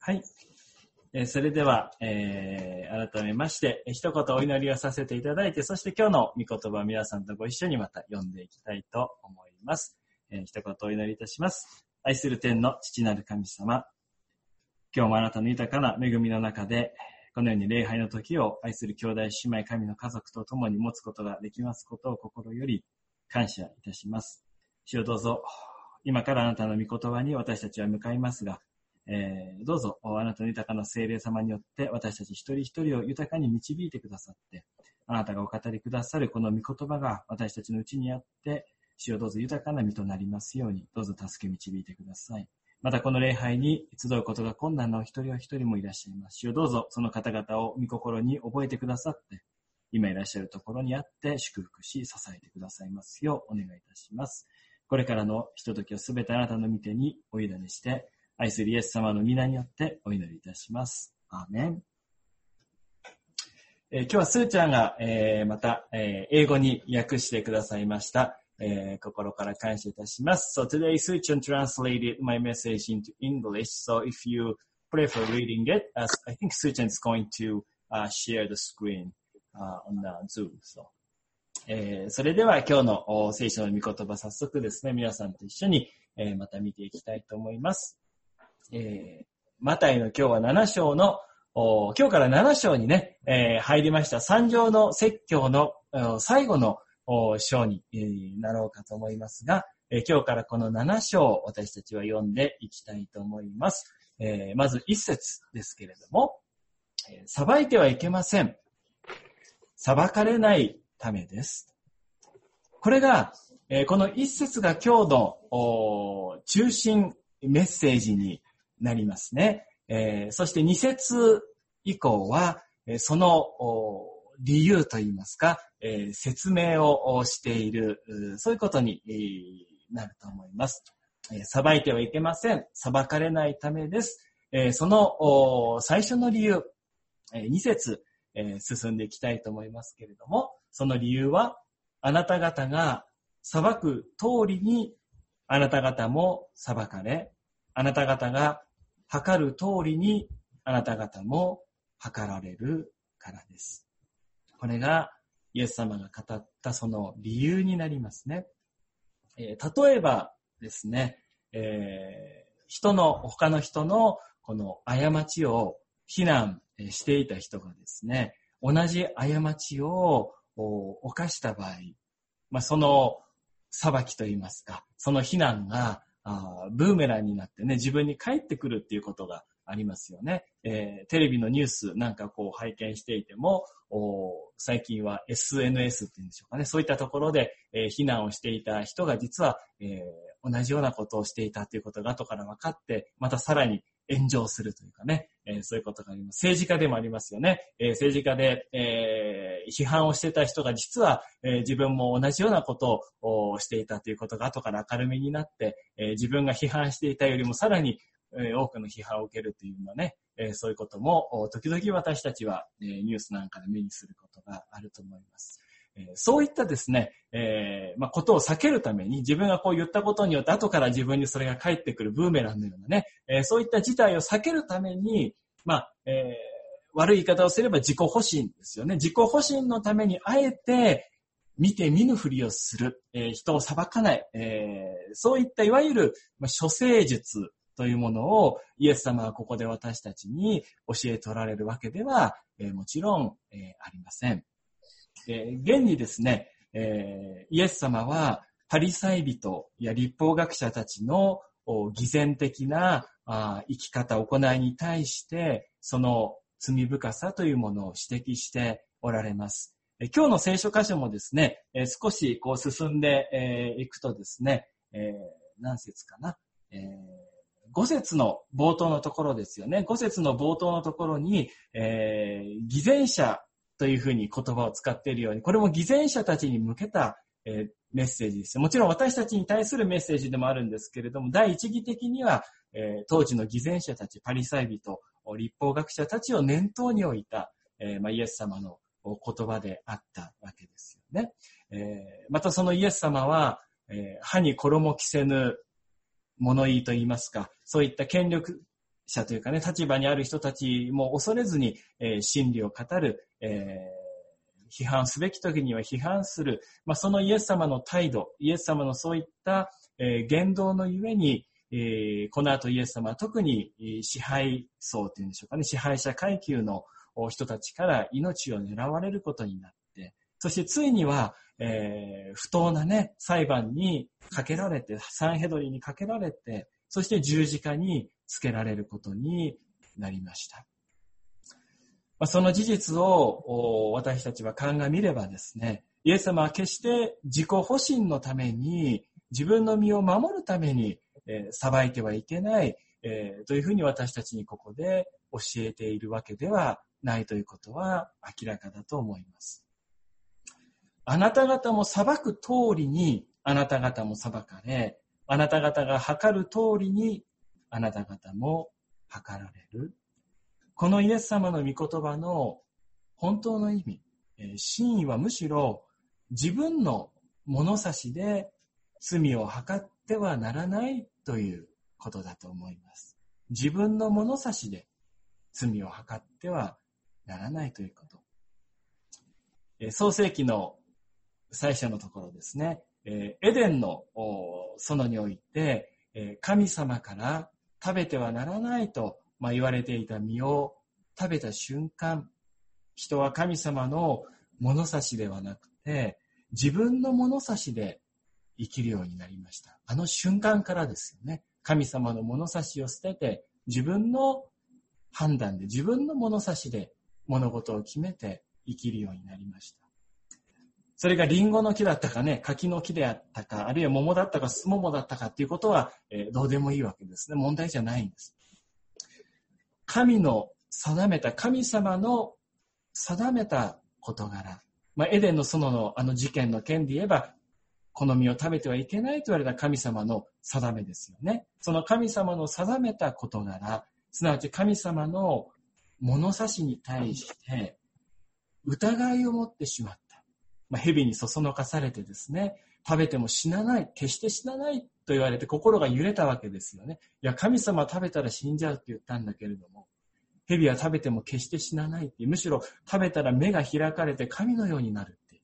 はい。それでは、改めまして、一言お祈りをさせていただいて、そして今日の御言葉を皆さんとご一緒にまた読んでいきたいと思います。一言お祈りいたします。愛する天の父なる神様、今日もあなたの豊かな恵みの中で、このように礼拝の時を愛する兄弟姉妹神の家族と共に持つことができますことを心より感謝いたします。主よどうぞ、今からあなたの御言葉に私たちは向かいますが、どうぞあなたの豊かな聖霊様によって私たち一人一人を豊かに導いてくださって、あなたがお語りくださるこの御言葉が私たちのうちにあって、主よどうぞ豊かな身となりますように、どうぞ助け導いてください。またこの礼拝に集うことが困難なお一人お一人もいらっしゃいます。主よどうぞその方々を御心に覚えてくださって、今いらっしゃるところにあって祝福し支えてくださいますようお願いいたします。これからのひとときをすべてあなたの御手にお委ねして、愛するイエス様の皆によってお祈りいたします。アーメン。今日はスーちゃんが、また、英語に訳してくださいました。心から感謝いたします。So today Soo-chan translated my message into English. So if you prefer reading it, I think Soo-chan is going to share the screen on the Zoom. So, それでは今日の聖書の御言葉早速ですね、皆さんと一緒に、また見ていきたいと思います。マタイの今日は7章の今日から7章にね、入りました三条の説教の最後の章になろうかと思いますが、今日からこの7章を私たちは読んでいきたいと思います。まず一節ですけれども、裁いてはいけません。裁かれないためです。これが、この一節が今日の中心メッセージになりますね。そして2節以降は、その理由といいますか、説明をしている、そういうことになると思います。裁いてはいけません。裁かれないためです。その最初の理由、2節進んでいきたいと思いますけれども、その理由は、あなた方が裁く通りにあなた方も裁かれ、あなた方が測る通りにあなた方も測られるからです。これがイエス様が語ったその理由になりますね。例えばですね、他の人のこの過ちを非難していた人がですね、同じ過ちを犯した場合、その裁きといいますか、その非難がブーメランになってね、自分に返ってくるっていうことがありますよね。テレビのニュースなんかこう拝見していても、最近は SNS っていうんでしょうかね。そういったところで、非難をしていた人が実は、同じようなことをしていたということが後から分かって、またさらに炎上するというかね、そういうことがあります。政治家でもありますよね。政治家で、批判をしていた人が実は、自分も同じようなことをしていたということが後から明るみになって、自分が批判していたよりもさらに多くの批判を受けるというようなね、そういうことも時々私たちはニュースなんかで目にすることがあると思います。そういったですね、ことを避けるために自分がこう言ったことによって後から自分にそれが返ってくるブーメランのようなね、そういった事態を避けるために、悪い言い方をすれば自己保身ですよね。自己保身のためにあえて見て見ぬふりをする、人を裁かない、そういったいわゆる処世術というものをイエス様はここで私たちに教えておられるわけでは、もちろん、ありません。現にですね、イエス様はパリサイ人や律法学者たちの偽善的な生き方、行いに対してその罪深さというものを指摘しておられます。今日の聖書箇所もですね、少しこう進んでいくとですね、何節かな、5節の冒頭のところですよね。5節の冒頭のところに、偽善者というふうに言葉を使っているように、これも偽善者たちに向けた、メッセージです。もちろん私たちに対するメッセージでもあるんですけれども、第一義的には、当時の偽善者たち、パリサイ人、律法学者たちを念頭に置いた、イエス様の言葉であったわけですよね。またそのイエス様は、歯に衣着せぬ物言いと言いますか、そういった権力者というかね、立場にある人たちも恐れずに、真理を語る、批判すべき時には批判する、そのイエス様の態度、イエス様のそういった、言動のゆえに、この後イエス様は特に支配層というんでしょうかね、支配者階級の人たちから命を狙われることになって、そしてついには、不当なね、裁判にかけられて、サンヘドリにかけられて、そして十字架につけられることになりました。その事実を私たちは鑑みればですね、イエス様は決して自己保身のために、自分の身を守るために、裁いてはいけない、というふうに私たちにここで教えているわけではないということは明らかだと思います。あなた方も裁く通りにあなた方も裁かれ、あなた方が計る通りにあなた方も計られる。このイエス様の御言葉の本当の意味、真意はむしろ自分の物差しで罪を計ってはならないということだと思います。自分の物差しで罪を計ってはならないということ。創世記の最初のところですね。エデンの園において、神様から食べてはならないと言われていた実を食べた瞬間、人は神様の物差しではなくて、自分の物差しで生きるようになりました。あの瞬間からですよね。神様の物差しを捨てて、自分の判断で、自分の物差しで物事を決めて生きるようになりました。それがリンゴの木だったかね、柿の木であったか、あるいは桃だったかスモモだったかっていうことは、どうでもいいわけですね。問題じゃないんです。神の定めた、神様の定めた事柄。エデンの園のあの事件の件で言えば、この実を食べてはいけないと言われた神様の定めですよね。その神様の定めた事柄、すなわち神様の物差しに対して疑いを持ってしまった。蛇にそそのかされてですね、食べても死なない、決して死なないと言われて心が揺れたわけですよね。いや、神様は食べたら死んじゃうって言ったんだけれども、蛇は食べても決して死なないっていう、むしろ食べたら目が開かれて神のようになるっていう。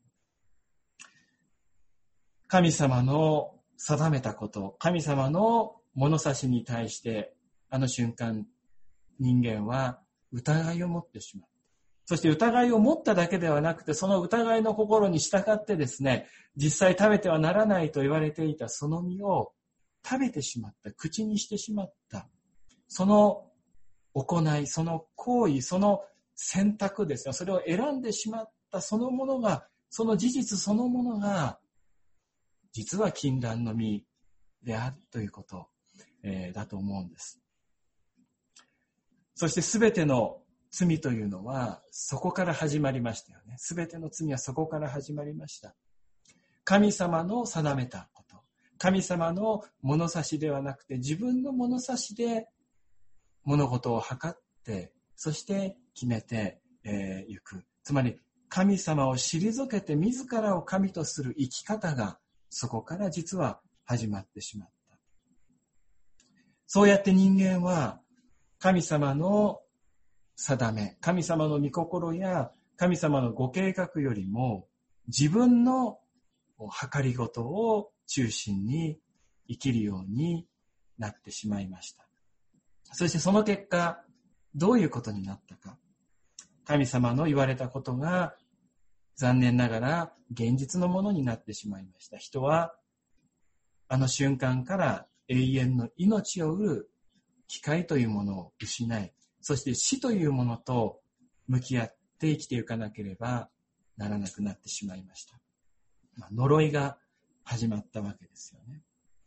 神様の定めたこと、神様の物差しに対して、あの瞬間、人間は疑いを持ってしまう。そして疑いを持っただけではなくて、その疑いの心に従ってですね、実際食べてはならないと言われていたその実を食べてしまった、口にしてしまった。その行い、その行為、その選択ですね、それを選んでしまったそのものが、その事実そのものが、実は禁断の実であるということ、だと思うんです。そしてすべての罪というのはそこから始まりましたよね。すべての罪はそこから始まりました。神様の定めたこと、神様の物差しではなくて自分の物差しで物事を測って、そして決めていく。つまり神様を退けて自らを神とする生き方がそこから実は始まってしまった。そうやって人間は神様の定め、神様の御心や神様のご計画よりも自分の計りごとを中心に生きるようになってしまいました。そしてその結果、どういうことになったか。神様の言われたことが残念ながら現実のものになってしまいました。人はあの瞬間から永遠の命を得る機会というものを失い、そして死というものと向き合って生きていかなければならなくなってしまいました。呪いが始まったわけですよね。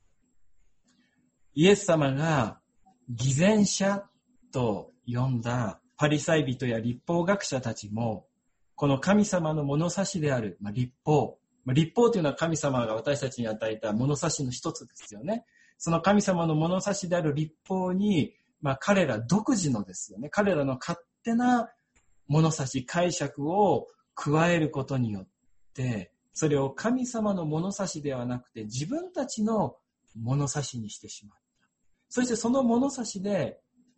イエス様が偽善者と呼んだパリサイ人や律法学者たちも、この神様の物差しである律法。律法というのは神様が私たちに与えた物差しの一つですよね。その神様の物差しである律法に、彼ら独自のですよね。彼らの勝手な物差し、解釈を加えることによって、それを神様の物差しではなくて自分たちの物差しにしてしまった。そしてその物差しで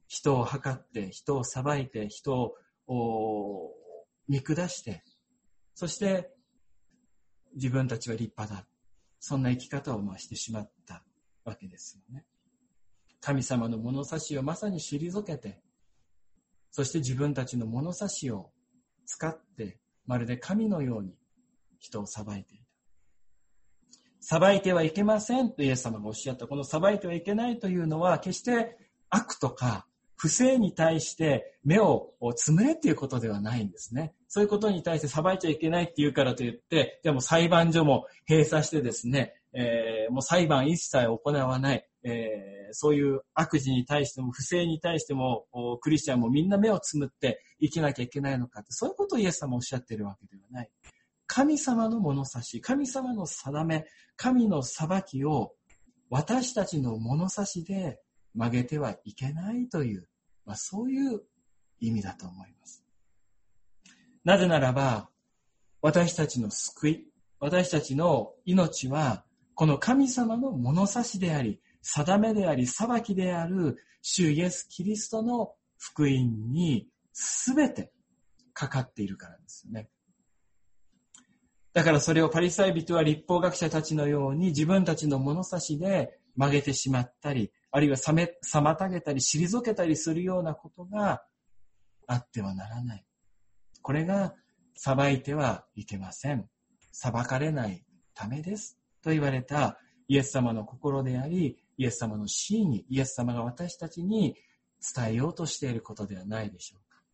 人を測って、人を裁いて、人を見下して、そして自分たちは立派だ。そんな生き方をしてしまったわけですよね。神様の物差しをまさに退けて、そして自分たちの物差しを使って、まるで神のように人を裁いていた。裁いてはいけませんとイエス様がおっしゃった。この裁いてはいけないというのは、決して悪とか不正に対して目をつむれっていうことではないんですね。そういうことに対して裁いちゃいけないって言うからといって、でも裁判所も閉鎖してですね、もう裁判一切行わない、そういう悪事に対しても不正に対してもクリスチャンもみんな目をつむって生きなきゃいけないのかって、そういうことをイエス様おっしゃっているわけではない。神様の物差し、神様の定め、神の裁きを私たちの物差しで曲げてはいけないという、そういう意味だと思います。なぜならば、私たちの救い、私たちの命は、この神様の物差しであり、定めであり、裁きである主イエス・キリストの福音に全てかかっているからですよね。だからそれをパリサイ人は律法学者たちのように自分たちの物差しで曲げてしまったり、あるいは妨げたり退けたりするようなことがあってはならない。これが裁いてはいけません。裁かれないためです。と言われたイエス様の心であり、イエス様の真意、イエス様が私たちに伝えようとしていることではないでしょうか。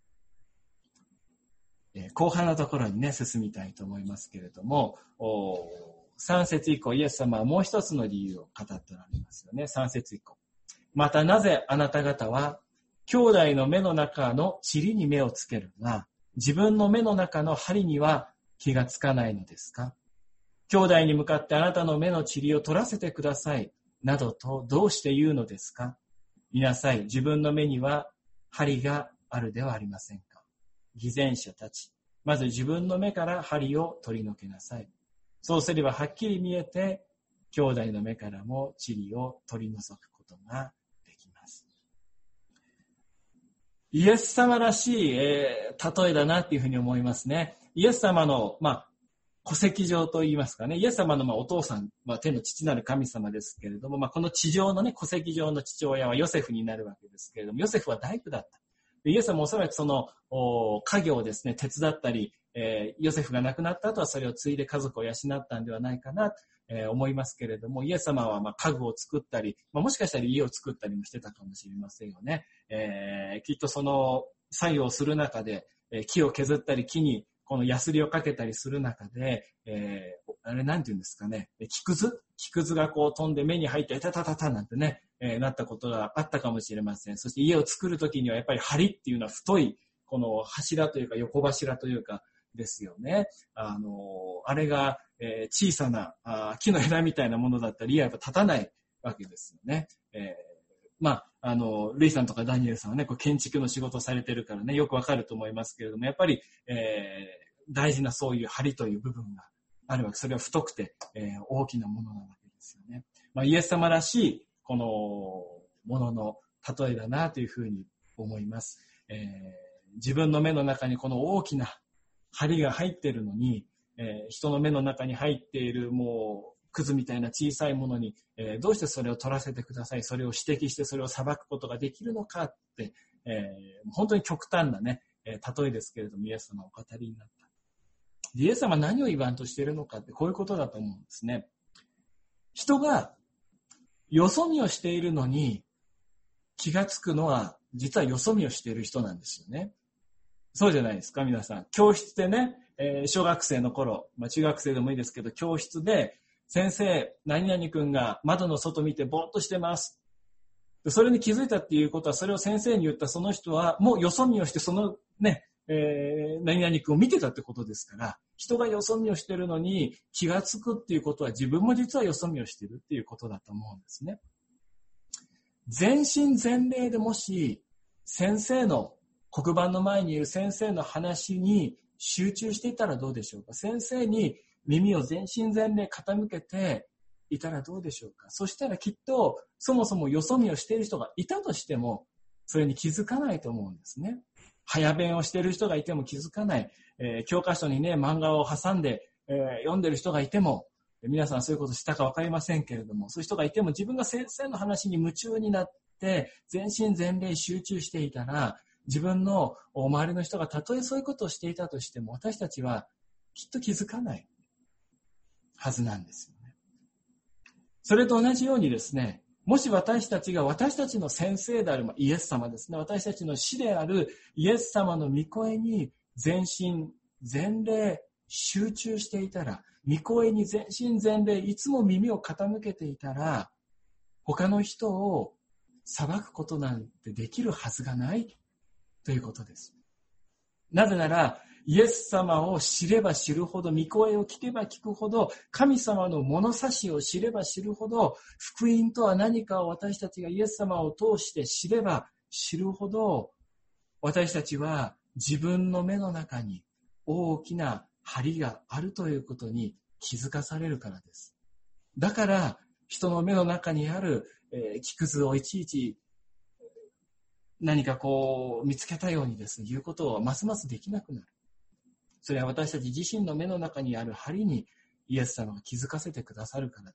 後半のところにね、進みたいと思いますけれども、3節以降、イエス様はもう一つの理由を語っておられますよね。3節以降。またなぜあなた方は、兄弟の目の中の塵に目をつけるが、自分の目の中の針には気がつかないのですか？兄弟に向かってあなたの目の塵を取らせてください、などとどうして言うのですか？見なさい、自分の目には針があるではありませんか。偽善者たち、まず自分の目から針を取り除けなさい。そうすればはっきり見えて、兄弟の目からも塵を取り除くことができます。イエス様らしい、例えだなっていうふうに思いますね。イエス様の、戸籍上と言いますかね、イエス様のお父さんは天の父なる神様ですけれども、この地上のね、戸籍上の父親はヨセフになるわけですけれども、ヨセフは大工だった。イエス様もおそらくその家業をですね、手伝ったり、ヨセフが亡くなった後はそれを継いで家族を養ったんではないかな、思いますけれども、イエス様は家具を作ったり、もしかしたら家を作ったりもしてたかもしれませんよね。きっとその作業をする中で、木を削ったり木にこのヤスリをかけたりする中で、あれなんて言うんですかね、木くずがこう飛んで目に入ってタタタタなんてね、なったことがあったかもしれません。そして家を作るときにはやっぱり梁っていうのは太いこの柱というか横柱というかですよね。あれが、小さな木の枝みたいなものだったら家はやっぱ立たないわけですよね。ルイさんとかダニエルさんはね、こう建築の仕事をされてるからね、よくわかると思いますけれども、やっぱり、大事なそういう梁という部分があるわけ。それは太くて、大きなものなわけですよね。イエス様らしいこのものの例えだなというふうに思います。自分の目の中にこの大きな針が入っているのに、人の目の中に入っているもうクズみたいな小さいものに、どうしてそれを取らせてください、それを指摘してそれを裁くことができるのかって、本当に極端なね、例えですけれども、イエス様お語りになった。イエス様は何を言わんとしているのかってこういうことだと思うんですね。人がよそ見をしているのに気がつくのは実はよそ見をしている人なんですよね。そうじゃないですか、皆さん。教室でね、小学生の頃、中学生でもいいですけど、教室で先生、何々君が窓の外見てぼーっとしてます。それに気づいたっていうことは、それを先生に言ったその人はもうよそ見をしてそのね、何々君を見てたってことですから、人がよそ見をしてるのに気がつくっていうことは自分も実はよそ見をしてるっていうことだと思うんですね。全身全霊でもし先生の黒板の前にいる先生の話に集中していたらどうでしょうか。先生に耳を全身全霊傾けていたらどうでしょうか。そしたらきっとそもそもよそ見をしている人がいたとしてもそれに気づかないと思うんですね。早弁をしている人がいても気づかない。教科書にね、漫画を挟んで、読んでる人がいても、皆さんそういうことしたかわかりませんけれども、そういう人がいても自分が先生の話に夢中になって、全身全霊集中していたら、自分の周りの人がたとえそういうことをしていたとしても、私たちはきっと気づかないはずなんですよね。それと同じようにですね、もし私たちが私たちの先生であるイエス様ですね、私たちの師であるイエス様の御声に全身全霊集中していたら、御声に全身全霊いつも耳を傾けていたら、他の人を裁くことなんてできるはずがないということです。なぜなら、イエス様を知れば知るほど、御声を聞けば聞くほど、神様の物差しを知れば知るほど、福音とは何かを私たちがイエス様を通して知れば知るほど、私たちは自分の目の中に大きな針があるということに気づかされるからです。だから、人の目の中にある木くずをいちいち何か見つけたようにですね、言うことをますますできなくなる。それは私たち自身の目の中にある針にイエス様が気づかせてくださるからです。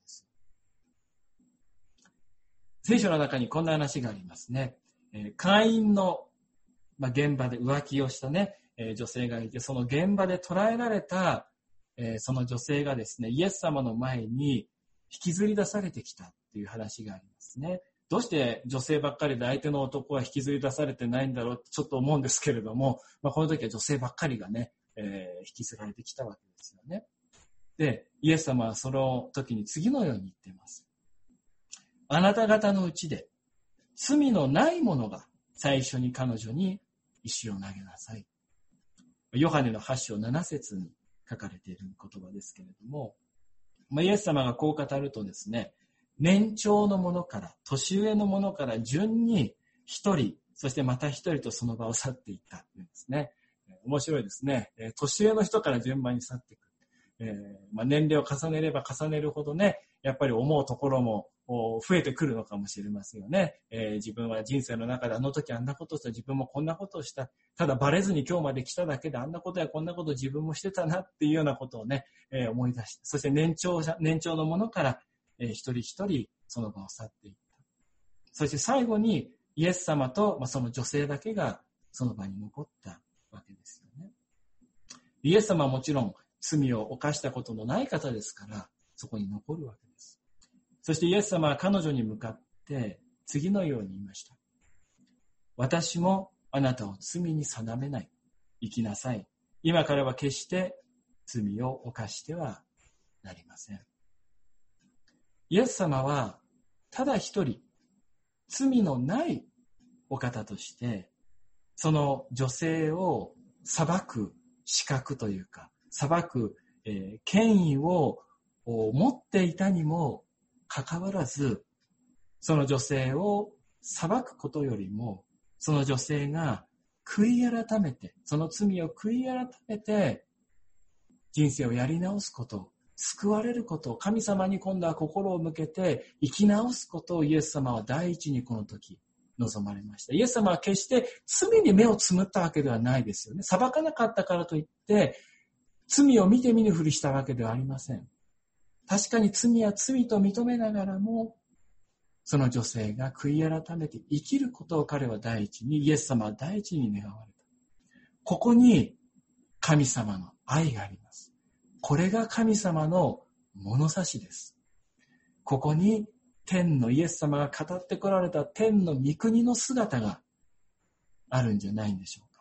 聖書の中にこんな話がありますね。会員の現場で浮気をしたね、女性がいて、その現場で捕らえられたその女性がですね、イエス様の前に引きずり出されてきたっていう話がありますね。どうして女性ばっかりで相手の男は引きずり出されてないんだろうってちょっと思うんですけれども、この時は女性ばっかりがね、引きずられてきたわけですよね。で、イエス様はその時に次のように言っています。あなた方のうちで罪のない者が最初に彼女に石を投げなさい。ヨハネの8章7節に書かれている言葉ですけれども、イエス様がこう語るとですね、年長の者から年上の者から順に一人、そしてまた一人とその場を去っていったというんですね。面白いですね。年上の人から順番に去っていく。年齢を重ねれば重ねるほどね、やっぱり思うところも増えてくるのかもしれませんよね。自分は人生の中であの時あんなことをした、自分もこんなことをした。ただバレずに今日まで来ただけであんなことやこんなこと自分もしてたなっていうようなことをね、思い出して、そして年長の者から一人一人その場を去っていった。そして最後にイエス様と、その女性だけがその場に残ったわけですよね。イエス様はもちろん罪を犯したことのない方ですから、そこに残るわけです。そしてイエス様は彼女に向かって次のように言いました。私もあなたを罪に定めない。生きなさい。今からは決して罪を犯してはなりません。イエス様はただ一人罪のないお方としてその女性を裁く資格というか裁く、権威を持っていたにもかかわらずその女性を裁くことよりもその女性が悔い改めてその罪を悔い改めて人生をやり直すこと救われることを神様に今度は心を向けて生き直すことをイエス様は第一にこの時望まれました。イエス様は決して罪に目をつむったわけではないですよね。裁かなかったからといって罪を見て見ぬふりしたわけではありません。確かに罪は罪と認めながらもその女性が悔い改めて生きることを彼は第一にイエス様は第一に願われた。ここに神様の愛があります。これが神様の物差しです。ここに天のイエス様が語ってこられた天の御国の姿があるんじゃないんでしょうか。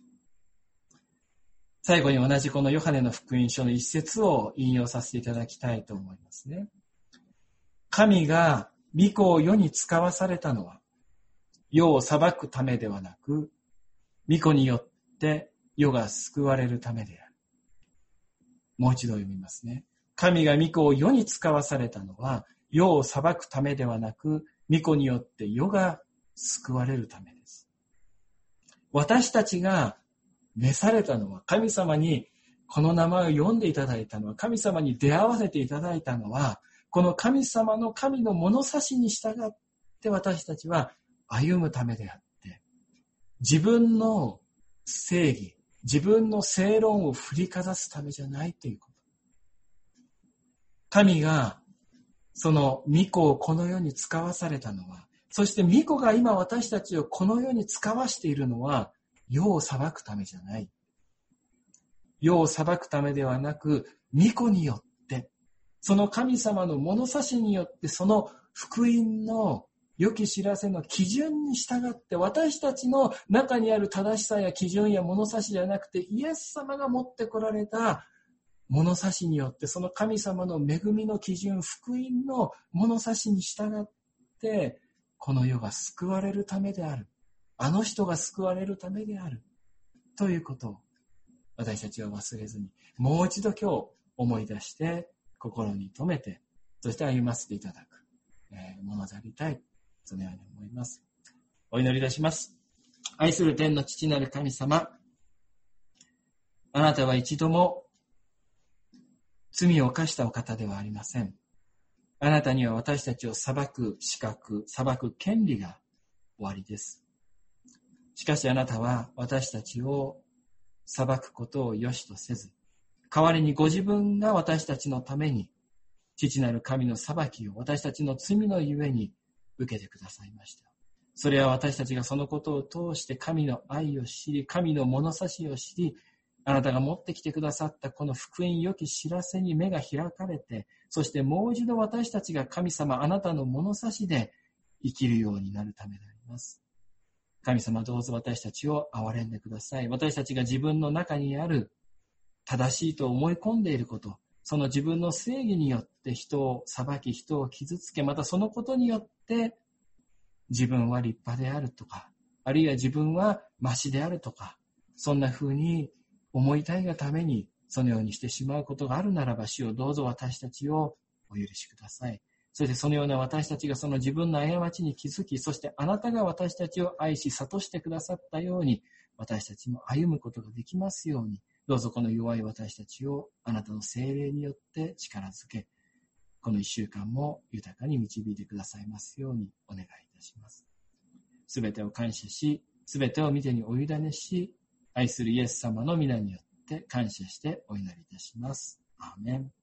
最後に同じこのヨハネの福音書の一節を引用させていただきたいと思いますね。神が御子を世に使わされたのは世を裁くためではなく御子によって世が救われるためである。もう一度読みますね。神が御子を世に使わされたのは世を裁くためではなく御子によって世が救われるためです。私たちが召されたのは神様にこの名前を読んでいただいたのは神様に出会わせていただいたのはこの神様の神の物差しに従って私たちは歩むためであって自分の正義、自分の正論を振りかざすためじゃないということ。神がその御子をこの世に使わされたのは、そして御子が今私たちをこの世に使わしているのは、世を裁くためじゃない。世を裁くためではなく、御子によって、その神様の物差しによって、その福音の良き知らせの基準に従って、私たちの中にある正しさや基準や物差しじゃなくて、イエス様が持ってこられた物差しによって、その神様の恵みの基準、福音の物差しに従って、この世が救われるためである。あの人が救われるためである。ということを私たちは忘れずに、もう一度今日思い出して、心に留めて、そして歩ませていただく、ものでありたい。そのように思います。お祈りいたします。愛する天の父なる神様、あなたは一度も罪を犯したお方ではありません。あなたには私たちを裁く資格、裁く権利がおありです。しかしあなたは私たちを裁くことを良しとせず、代わりにご自分が私たちのために、父なる神の裁きを私たちの罪のゆえに受けてくださいました。それは私たちがそのことを通して神の愛を知り、神の物差しを知り、あなたが持ってきてくださったこの福音良き知らせに目が開かれて、そしてもう一度私たちが神様あなたの物差しで生きるようになるためであります。神様どうぞ私たちを憐れんでください。私たちが自分の中にある正しいと思い込んでいること、その自分の正義によって人を裁き、人を傷つけ、またそのことによって自分は立派であるとか、あるいは自分はマシであるとか、そんな風に思いたいがためにそのようにしてしまうことがあるならば、主をどうぞ私たちをお許しください。そしてそのような私たちがその自分の過ちに気づき、そしてあなたが私たちを愛し諭してくださったように、私たちも歩むことができますように、どうぞこの弱い私たちをあなたの聖霊によって力づけ、この一週間も豊かに導いてくださいますようにお願いいたします。すべてを感謝し、すべてを御手にお委ねし、愛するイエス様の皆によって感謝してお祈りいたします。アーメン。